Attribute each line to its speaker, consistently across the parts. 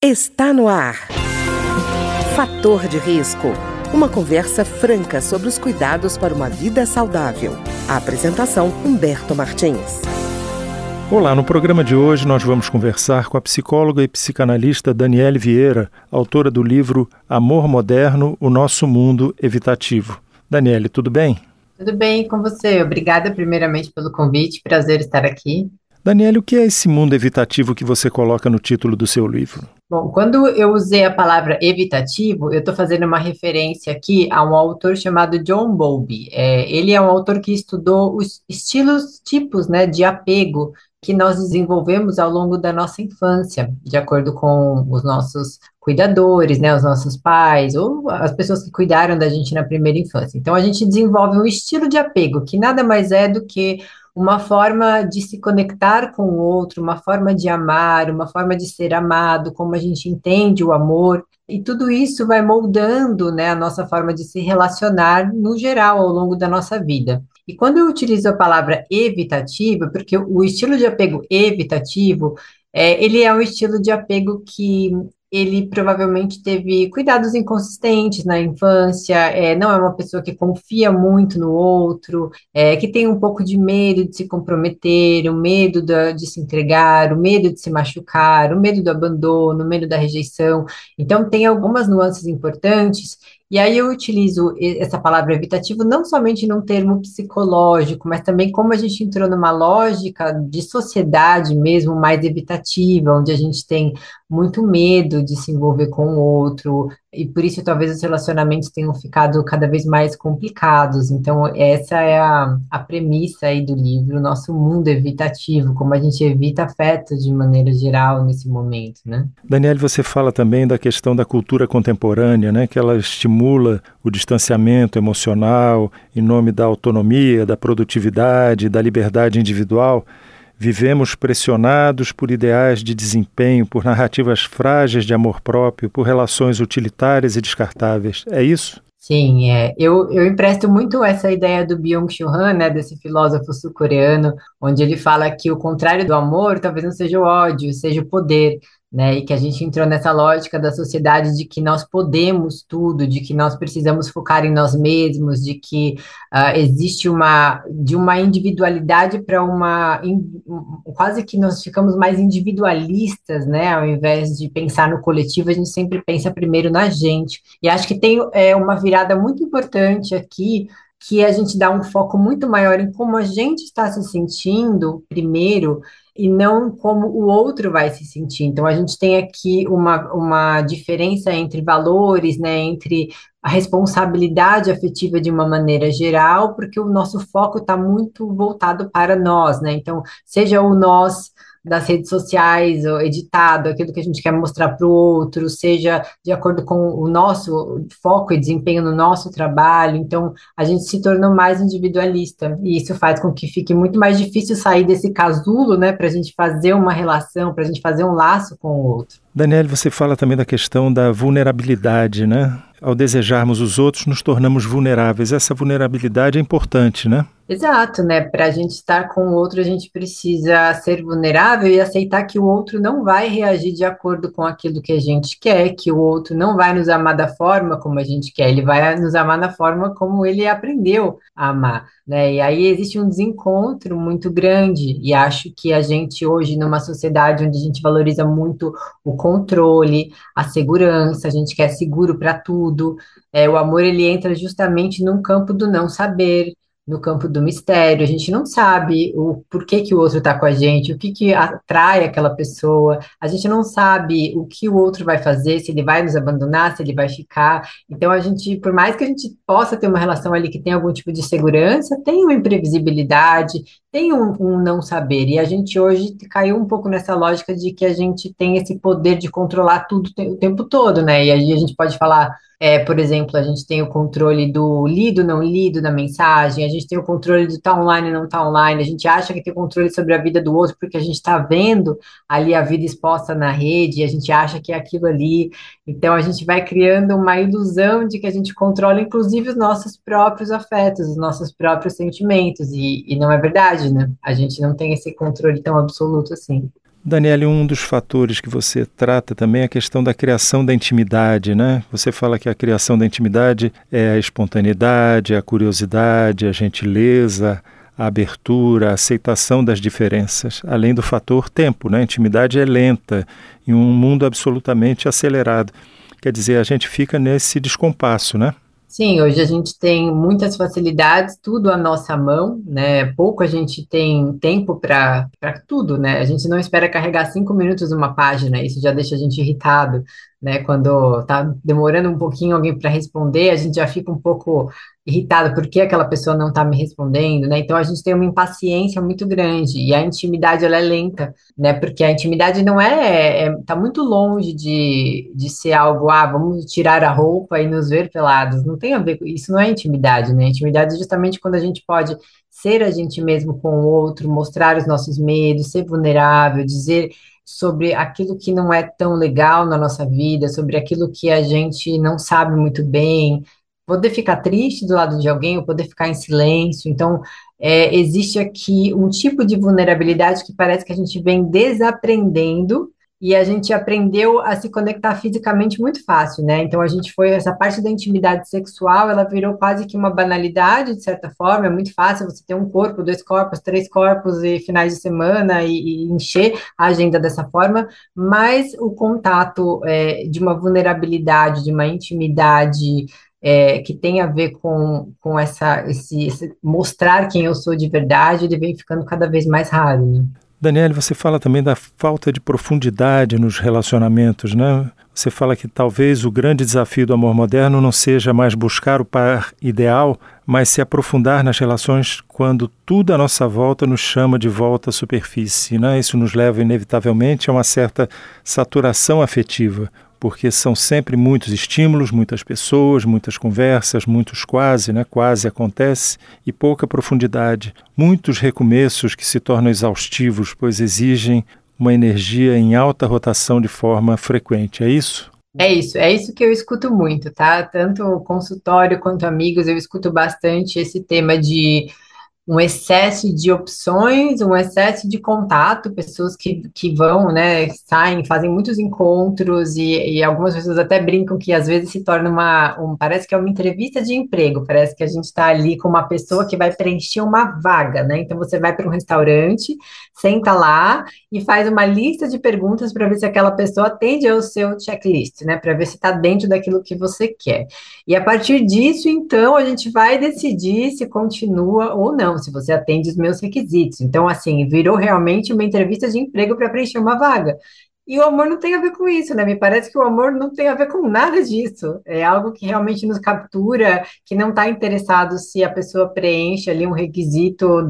Speaker 1: Está no ar. Fator de risco. Uma conversa franca sobre os cuidados para uma vida saudável. A apresentação, Humberto Martins.
Speaker 2: Olá, no programa de hoje nós vamos conversar com a psicóloga e psicanalista Daniele Vieira, autora do livro Amor Moderno, o Nosso Mundo Evitativo. Daniele, tudo bem?
Speaker 3: Tudo bem com você? Obrigada primeiramente pelo convite, prazer estar aqui.
Speaker 2: Daniele, o que é esse mundo evitativo que você coloca no título do seu livro?
Speaker 3: Bom, quando eu usei a palavra evitativo, eu estou fazendo uma referência aqui a um autor chamado John Bowlby. Ele é um autor que estudou os tipos, né, de apego que nós desenvolvemos ao longo da nossa infância, de acordo com os nossos cuidadores, né, os nossos pais, ou as pessoas que cuidaram da gente na primeira infância. Então, a gente desenvolve um estilo de apego, que nada mais é do que uma forma de se conectar com o outro, uma forma de amar, uma forma de ser amado, como a gente entende o amor, e tudo isso vai moldando, né, a nossa forma de se relacionar no geral ao longo da nossa vida. E quando eu utilizo a palavra evitativa, porque o estilo de apego evitativo, ele é um estilo de apego que ele provavelmente teve cuidados inconsistentes na infância, não é uma pessoa que confia muito no outro, que tem um pouco de medo de se comprometer, o medo de se entregar, o medo de se machucar, o medo do abandono, o medo da rejeição. Então, tem algumas nuances importantes. E aí eu utilizo essa palavra evitativo não somente num termo psicológico, mas também como a gente entrou numa lógica de sociedade mesmo mais evitativa, onde a gente tem muito medo de se envolver com o outro, e por isso talvez os relacionamentos tenham ficado cada vez mais complicados. Então, essa é a premissa aí do livro, Nosso Mundo Evitativo, como a gente evita afeto de maneira geral nesse momento, né?
Speaker 2: Daniele, você fala também da questão da cultura contemporânea, né, que ela estimula o distanciamento emocional em nome da autonomia, da produtividade, da liberdade individual. Vivemos pressionados por ideais de desempenho, por narrativas frágeis de amor próprio, por relações utilitárias e descartáveis. É isso?
Speaker 3: Sim, eu empresto muito essa ideia do Byung-Chul Han, né, desse filósofo sul-coreano, onde ele fala que o contrário do amor talvez não seja o ódio, seja o poder, né, e que a gente entrou nessa lógica da sociedade de que nós podemos tudo, de que nós precisamos focar em nós mesmos, de que existe de uma individualidade para quase que nós ficamos mais individualistas, né, ao invés de pensar no coletivo, a gente sempre pensa primeiro na gente. E acho que tem uma virada muito importante aqui, que a gente dá um foco muito maior em como a gente está se sentindo primeiro, e não como o outro vai se sentir. Então, a gente tem aqui uma diferença entre valores, né, entre a responsabilidade afetiva de uma maneira geral, porque o nosso foco está muito voltado para nós, né? Então, seja o nós das redes sociais, ou editado, aquilo que a gente quer mostrar para o outro, seja de acordo com o nosso foco e desempenho no nosso trabalho. Então, a gente se tornou mais individualista, e isso faz com que fique muito mais difícil sair desse casulo, né, para a gente fazer uma relação, para a gente fazer um laço com o outro.
Speaker 2: Daniele, você fala também da questão da vulnerabilidade, né? Ao desejarmos os outros, nos tornamos vulneráveis. Essa vulnerabilidade é importante, né?
Speaker 3: Exato, né? Para a gente estar com o outro, a gente precisa ser vulnerável e aceitar que o outro não vai reagir de acordo com aquilo que a gente quer, que o outro não vai nos amar da forma como a gente quer, ele vai nos amar da forma como ele aprendeu a amar, né? E aí existe um desencontro muito grande, e acho que a gente hoje, numa sociedade onde a gente valoriza muito o controle, a segurança, a gente quer seguro para tudo, o amor ele entra justamente num campo do não saber, no campo do mistério. A gente não sabe o porquê que o outro está com a gente, o que que atrai aquela pessoa, a gente não sabe o que o outro vai fazer, se ele vai nos abandonar, se ele vai ficar. Então, a gente, por mais que a gente possa ter uma relação ali que tem algum tipo de segurança, tem uma imprevisibilidade, tem um não saber, e a gente hoje caiu um pouco nessa lógica de que a gente tem esse poder de controlar tudo o tempo todo, né? E aí a gente pode falar, por exemplo, a gente tem o controle do lido, não lido da mensagem, a gente tem o controle do tá online, não tá online, a gente acha que tem controle sobre a vida do outro porque a gente está vendo ali a vida exposta na rede, e a gente acha que é aquilo ali. Então a gente vai criando uma ilusão de que a gente controla, inclusive, os nossos próprios afetos, os nossos próprios sentimentos, e não é verdade, né? A gente não tem esse controle tão absoluto assim.
Speaker 2: Daniele, um dos fatores que você trata também é a questão da criação da intimidade, né? Você fala que a criação da intimidade é a espontaneidade, a curiosidade, a gentileza, a abertura, a aceitação das diferenças, além do fator tempo, né? A intimidade é lenta em um mundo absolutamente acelerado. Quer dizer, a gente fica nesse descompasso, né?
Speaker 3: Sim, hoje a gente tem muitas facilidades, tudo à nossa mão, né? Pouco a gente tem tempo para tudo, né? A gente não espera carregar 5 minutos uma página, isso já deixa a gente irritado, né? Quando tá demorando um pouquinho alguém para responder, a gente já fica um pouco irritado porque aquela pessoa não está me respondendo, né? Então a gente tem uma impaciência muito grande e a intimidade ela é lenta, né? Porque a intimidade não tá muito longe de ser algo, vamos tirar a roupa e nos ver pelados. Não tem a ver com isso, não é intimidade, né? Intimidade é justamente quando a gente pode ser a gente mesmo com o outro, mostrar os nossos medos, ser vulnerável, dizer sobre aquilo que não é tão legal na nossa vida, sobre aquilo que a gente não sabe muito bem, poder ficar triste do lado de alguém, ou poder ficar em silêncio. Então, existe aqui um tipo de vulnerabilidade que parece que a gente vem desaprendendo e a gente aprendeu a se conectar fisicamente muito fácil, né? Então, essa parte da intimidade sexual, ela virou quase que uma banalidade, de certa forma. É muito fácil você ter um corpo, dois corpos, três corpos e finais de semana e encher a agenda dessa forma, mas o contato de uma vulnerabilidade, de uma intimidade que tem a ver com esse mostrar quem eu sou de verdade, ele vem ficando cada vez mais raro, né?
Speaker 2: Daniele, você fala também da falta de profundidade nos relacionamentos, né? Você fala que talvez o grande desafio do amor moderno não seja mais buscar o par ideal, mas se aprofundar nas relações quando tudo à nossa volta nos chama de volta à superfície, né? Isso nos leva inevitavelmente a uma certa saturação afetiva, porque são sempre muitos estímulos, muitas pessoas, muitas conversas, muitos quase, né? Quase acontece, e pouca profundidade. Muitos recomeços que se tornam exaustivos, pois exigem uma energia em alta rotação de forma frequente. É isso?
Speaker 3: É isso que eu escuto muito, tá? Tanto consultório quanto amigos, eu escuto bastante esse tema de um excesso de opções, um excesso de contato, pessoas que vão, né, saem, fazem muitos encontros e algumas pessoas até brincam que às vezes se torna parece que é uma entrevista de emprego, parece que a gente está ali com uma pessoa que vai preencher uma vaga, né? Então você vai para um restaurante, senta lá e faz uma lista de perguntas para ver se aquela pessoa atende ao seu checklist, né? Para ver se está dentro daquilo que você quer. E a partir disso, então, a gente vai decidir se continua ou não, se você atende os meus requisitos. Então, assim, virou realmente uma entrevista de emprego para preencher uma vaga. E o amor não tem a ver com isso, né? Me parece que o amor não tem a ver com nada disso. É algo que realmente nos captura, que não está interessado se a pessoa preenche ali um requisito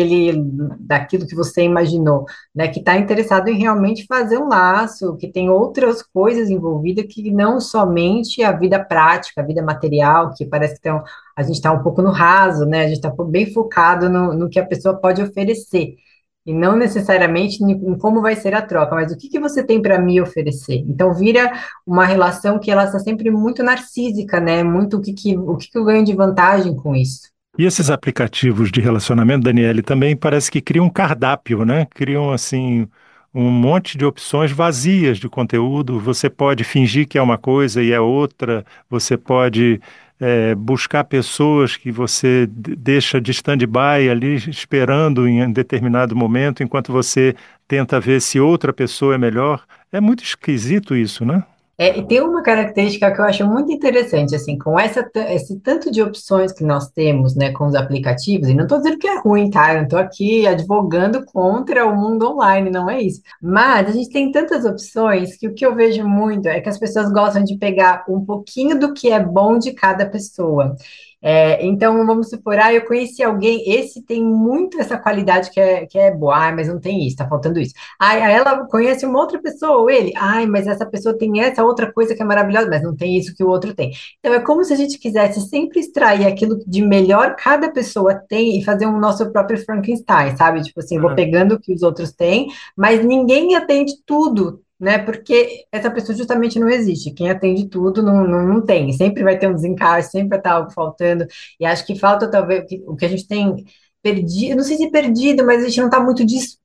Speaker 3: daquilo que você imaginou, né? Que está interessado em realmente fazer um laço, que tem outras coisas envolvidas que não somente a vida prática, a vida material, que parece que a gente está um pouco no raso, né? A gente está bem focado no que a pessoa pode oferecer. E não necessariamente em como vai ser a troca, mas o que você tem para me oferecer? Então vira uma relação que ela está sempre muito narcísica, né? Muito o que eu ganho de vantagem com isso.
Speaker 2: E esses aplicativos de relacionamento, Daniele, também parece que criam um cardápio, né? Criam, assim, um monte de opções vazias de conteúdo. Você pode fingir que é uma coisa e é outra. Você pode buscar pessoas que você deixa de stand-by ali, esperando em um determinado momento, enquanto você tenta ver se outra pessoa é melhor. É muito esquisito isso, né?
Speaker 3: E tem uma característica que eu acho muito interessante, assim, com esse tanto de opções que nós temos, né, com os aplicativos, e não estou dizendo que é ruim, tá? Eu não estou aqui advogando contra o mundo online, não é isso. Mas a gente tem tantas opções que o que eu vejo muito é que as pessoas gostam de pegar um pouquinho do que é bom de cada pessoa. Então, vamos supor, eu conheci alguém, esse tem muito essa qualidade que é boa, mas não tem isso, tá faltando isso. Aí ela conhece uma outra pessoa, ou ele, mas essa pessoa tem essa outra coisa que é maravilhosa, mas não tem isso que o outro tem. Então, é como se a gente quisesse sempre extrair aquilo de melhor cada pessoa tem e fazer um nosso próprio Frankenstein, sabe? Tipo assim, vou pegando o que os outros têm, mas ninguém atende tudo, né? Porque essa pessoa justamente não existe. Quem atende tudo não tem. Sempre vai ter um desencaixe, sempre vai estar algo faltando. E acho que falta talvez o que a gente tem perdido, não sei se perdido, mas a gente não está muito disposto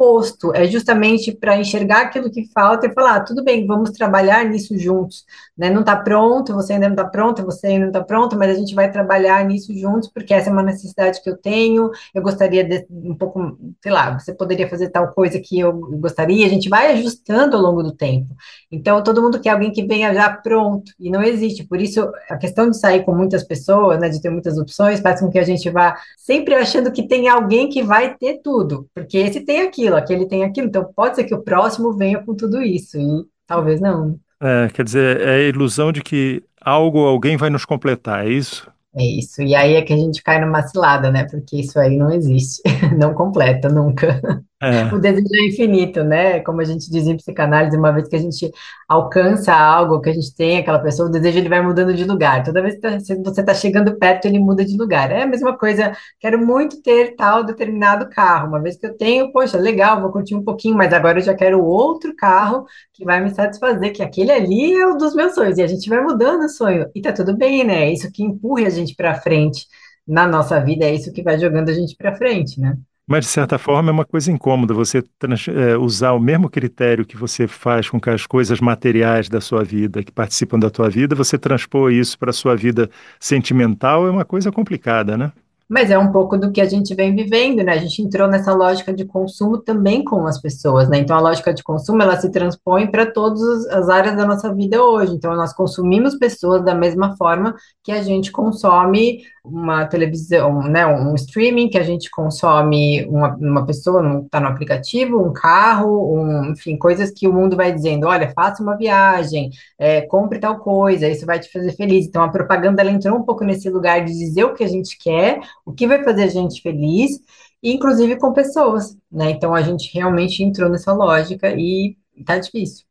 Speaker 3: disposto, é justamente para enxergar aquilo que falta e falar, tudo bem, vamos trabalhar nisso juntos, né? Não está pronto, você ainda não está pronta, você ainda não está pronta, mas a gente vai trabalhar nisso juntos, porque essa é uma necessidade que eu tenho, eu gostaria de um pouco, sei lá, você poderia fazer tal coisa que eu gostaria, a gente vai ajustando ao longo do tempo. Então, todo mundo quer alguém que venha já pronto, e não existe. Por isso, a questão de sair com muitas pessoas, né, de ter muitas opções, faz com que a gente vá sempre achando que tem alguém que vai ter tudo, porque esse tem aquilo, aquele tem aquilo. Então, pode ser que o próximo venha com tudo isso, e talvez não.
Speaker 2: Quer dizer, é a ilusão de que algo ou alguém vai nos completar, é isso?
Speaker 3: É isso. E aí é que a gente cai numa cilada, né? Porque isso aí não existe, não completa nunca. O
Speaker 2: É.
Speaker 3: desejo é infinito, né? Como a gente diz em psicanálise, uma vez que a gente alcança algo, que a gente tem aquela pessoa, o desejo ele vai mudando de lugar. Toda vez que você está chegando perto, ele muda de lugar. É a mesma coisa, quero muito ter tal determinado carro. Uma vez que eu tenho, poxa, legal, vou curtir um pouquinho, mas agora eu já quero outro carro que vai me satisfazer, que aquele ali é um dos meus sonhos. E a gente vai mudando o sonho. E tá tudo bem, né? É isso que empurra a gente para frente na nossa vida, é isso que vai jogando a gente para frente, né?
Speaker 2: Mas, de certa forma, é uma coisa incômoda você usar o mesmo critério que você faz com que as coisas materiais da sua vida, que participam da tua vida, você transpor isso para a sua vida sentimental é uma coisa complicada, né?
Speaker 3: Mas é um pouco do que a gente vem vivendo, né? A gente entrou nessa lógica de consumo também com as pessoas, né? Então a lógica de consumo ela se transpõe para todas as áreas da nossa vida hoje. Então nós consumimos pessoas da mesma forma que a gente consome uma televisão, né? Um streaming, que a gente consome uma pessoa, está no aplicativo, um carro, enfim, coisas que o mundo vai dizendo, olha, faça uma viagem, compre tal coisa, isso vai te fazer feliz. Então a propaganda ela entrou um pouco nesse lugar de dizer o que a gente quer, o que vai fazer a gente feliz, e inclusive com pessoas, né? Então a gente realmente entrou nessa lógica e tá difícil.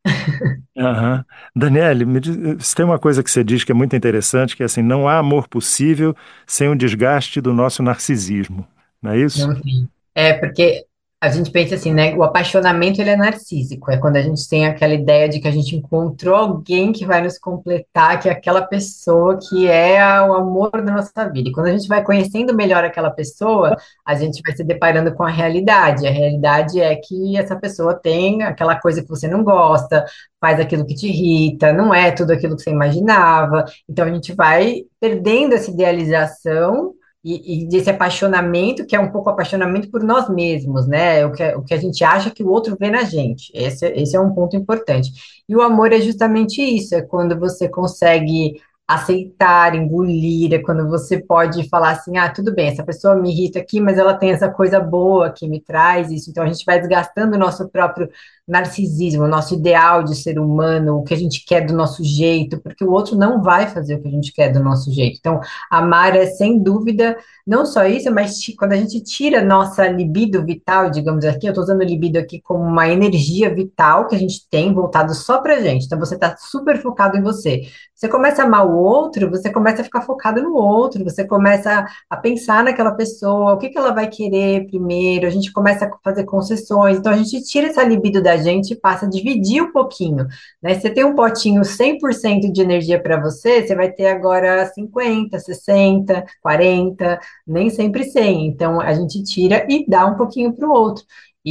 Speaker 2: Aham. Daniele, se tem uma coisa que você diz que é muito interessante, que é assim, não há amor possível sem o desgaste do nosso narcisismo, não é isso?
Speaker 3: Não tem. É, porque a gente pensa assim, né? O apaixonamento ele é narcísico. É quando a gente tem aquela ideia de que a gente encontrou alguém que vai nos completar, que é aquela pessoa que é o amor da nossa vida. E quando a gente vai conhecendo melhor aquela pessoa, a gente vai se deparando com a realidade. A realidade é que essa pessoa tem aquela coisa que você não gosta, faz aquilo que te irrita, não é tudo aquilo que você imaginava. Então a gente vai perdendo essa idealização e desse apaixonamento, que é um pouco apaixonamento por nós mesmos, né? O que a gente acha que o outro vê na gente. Esse é um ponto importante. E o amor é justamente isso, é quando você consegue aceitar, engolir, é quando você pode falar assim, ah, tudo bem, essa pessoa me irrita aqui, mas ela tem essa coisa boa que me traz isso. Então a gente vai desgastando o nosso próprio narcisismo, o nosso ideal de ser humano, o que a gente quer do nosso jeito, porque o outro não vai fazer o que a gente quer do nosso jeito. Então, amar é, sem dúvida, não só isso, mas quando a gente tira nossa libido vital, digamos aqui, eu estou usando libido aqui como uma energia vital que a gente tem voltado só pra gente. Então, você está super focado em você. Você começa a amar o outro, você começa a ficar focado no outro, você começa a pensar naquela pessoa, o que que ela vai querer primeiro, a gente começa a fazer concessões, então a gente tira essa libido da gente e passa a dividir um pouquinho, né? Você tem um potinho 100% de energia para você, você vai ter agora 50, 60, 40, nem sempre 100. Então a gente tira e dá um pouquinho para o outro.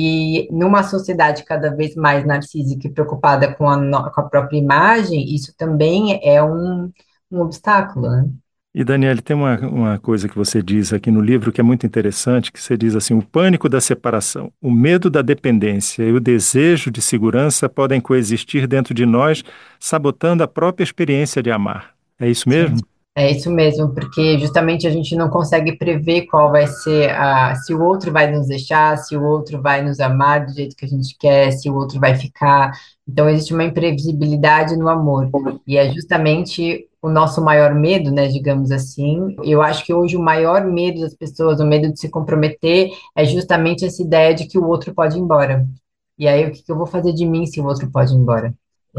Speaker 3: E numa sociedade cada vez mais narcísica e preocupada com a própria imagem, isso também é um obstáculo, né?
Speaker 2: E Daniele, tem uma coisa que você diz aqui no livro que é muito interessante, que você diz assim, o pânico da separação, o medo da dependência e o desejo de segurança podem coexistir dentro de nós, sabotando a própria experiência de amar. É isso
Speaker 3: Sim.
Speaker 2: mesmo?
Speaker 3: É isso mesmo, porque justamente a gente não consegue prever qual vai ser se o outro vai nos deixar, se o outro vai nos amar do jeito que a gente quer, se o outro vai ficar. Então existe uma imprevisibilidade no amor. E é justamente o nosso maior medo, né, digamos assim. Eu acho que hoje o maior medo das pessoas, o medo de se comprometer, é justamente essa ideia de que o outro pode ir embora. E aí, o que que eu vou fazer de mim se o outro pode ir embora?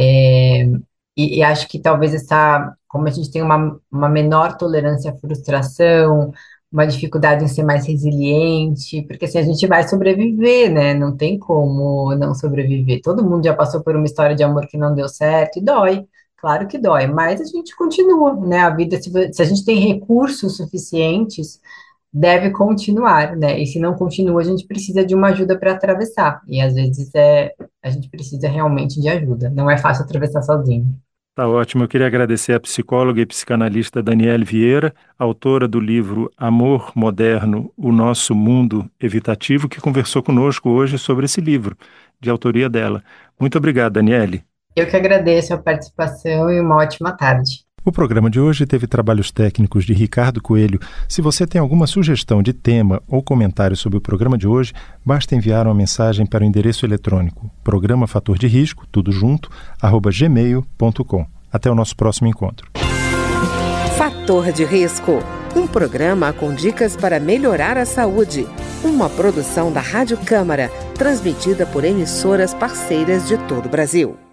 Speaker 3: É, e acho que talvez como a gente tem uma menor tolerância à frustração, uma dificuldade em ser mais resiliente, porque assim a gente vai sobreviver, né? Não tem como não sobreviver. Todo mundo já passou por uma história de amor que não deu certo e dói. Claro que dói, mas a gente continua, né? A vida, se a gente tem recursos suficientes, deve continuar, né? E se não continua, a gente precisa de uma ajuda para atravessar. E às vezes a gente precisa realmente de ajuda. Não é fácil atravessar sozinho.
Speaker 2: Tá ótimo. Eu queria agradecer a psicóloga e psicanalista Daniele Vieira, autora do livro Amor Moderno, O Nosso Mundo Evitativo, que conversou conosco hoje sobre esse livro, de autoria dela. Muito obrigado, Daniele.
Speaker 3: Eu que agradeço a participação e uma ótima tarde.
Speaker 2: O programa de hoje teve trabalhos técnicos de Ricardo Coelho. Se você tem alguma sugestão de tema ou comentário sobre o programa de hoje, basta enviar uma mensagem para o endereço eletrônico programa Fator de Risco, tudo junto, @gmail.com. Até o nosso próximo encontro.
Speaker 1: Fator de Risco, um programa com dicas para melhorar a saúde. Uma produção da Rádio Câmara, transmitida por emissoras parceiras de todo o Brasil.